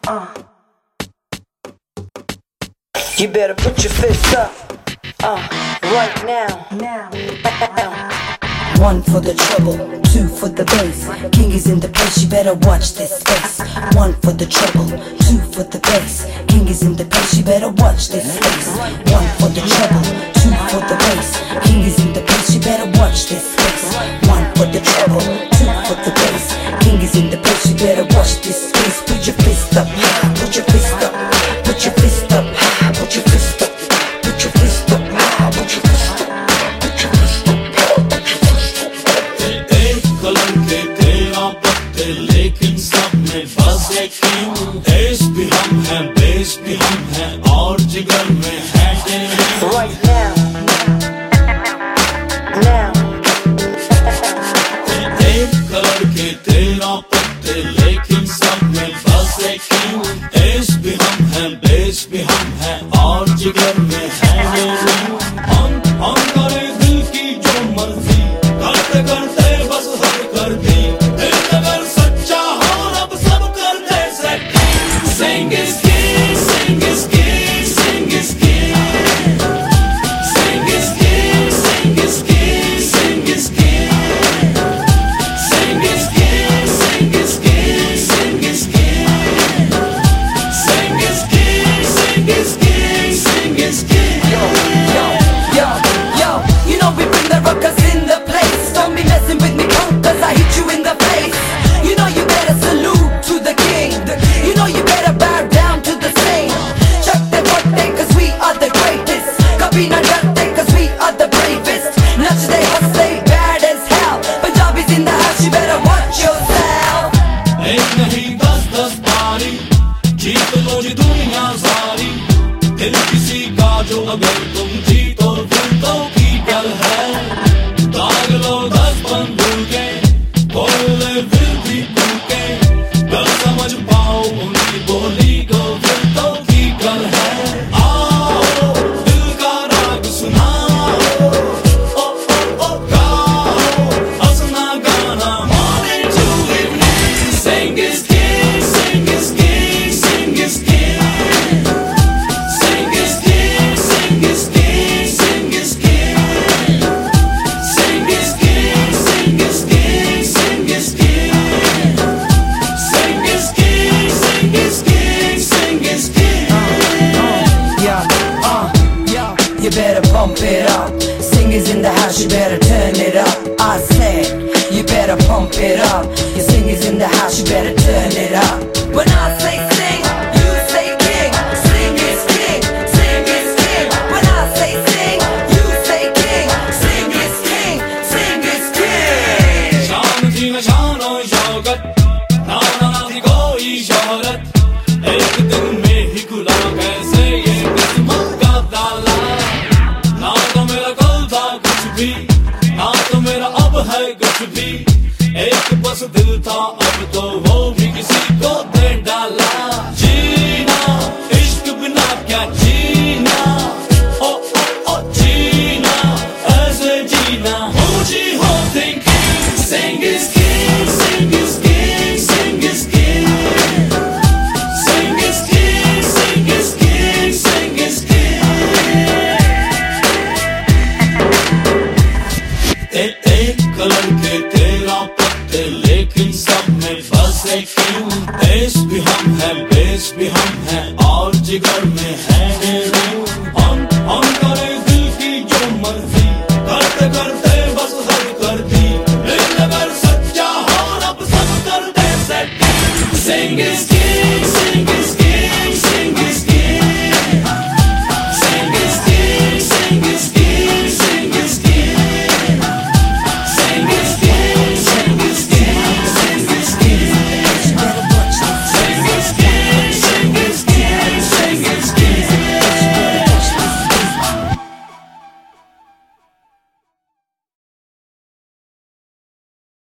You better put your fists up, right now. One for the trouble, two for the bass. King is in the place, you better watch this space. One for the trouble, two for the bass. King is in the place, you better watch this space. One for the trouble, two for the bass. King is in the place, you better watch this space. One for the trouble, two for the bass. King is in the place, you better watch this space. Put your fist up, put your fist up, put your fist up, put your fist up, put your fist up, put your fist up. लेकिन सब में बस एक king. देश भी हम हैं, base भी हम हैं, और जिगर में है right now, now. एक कलर के 13 पत्ते, लेकिन सब में बस एक किंग। देश भी हम हैं, बेस भी हम हैं, और जिगर में है हम करे दिल की जो मर्जी, करते करते बस हद कर दी। Sing is king, sing is king, sing is king. Sing is king, sing is king, sing is king. Sing is king, sing is king, sing is king. Sing is king, sing is king, sing is king. Yo, you know we bring the rockers in the place. Don't be messing with me, punk, cause I hit you in the face. You know you better salute to the king. You know you better bow down to the same. Chuck the birthday cause we are the greatest. Kabhi na darte cause we are the bravest. Nach they hustle bad as hell. Punjabis in the house, you better watch yourself. एक नहीं 10-10 बारी, जीत लो जी दुनिया सारी। दिल किसी का जो अगर तुम जीतो फिर तो की गल है। दाग लो 10 बंदूके, बोले फिर भी कूके। गल समझ पाओ उनकी बोली को फिर तो की गल है। आओ दिल का राग सुनाओ, ओ ओ ओ गाओ हंसना गाना morning to evening। Sing is king, sing is king, sing is king. Sing is king, sing is king, sing is king. Sing is king, sing is king, sing is king. Sing is king, sing is king, sing is king. You better pump it up. Singers in the house, you better turn it up. I said, you better pump it up. Your singers in the house, you better turn it up. When I say sing, you say king. Sing is king, sing is king. When I say sing, you say king. Sing is king, sing is king. शान थी न शान और शौकत, ना थी कोई शोहरत। एक दिन में ही खुला कैसे ये किस्मत का ताला। ना तो मेरा कल था कुछ भी, ना तो मेरा अब है कुछ भी। एक बस दिल था, अब तो वो भी किसी को दे डाला। जीना इश्क बिना क्या जीना, ओ ओ ओ जीना ऐसे जीना। ऊंची हो thinking, sing is king, sing is king, sing is king. Sing is king, sing is king, sing is king. एक कलर के 13 पत्ते, लेकिन सब में बस एक किंग। देश भी हम हैं, बेस भी हम हैं, और जिगर में है हम करे दिल की जो मर्जी, करते करते बस हद कर दी। दिल अगर सच्चा हो रब सब कर दे सेटिंग। Sing is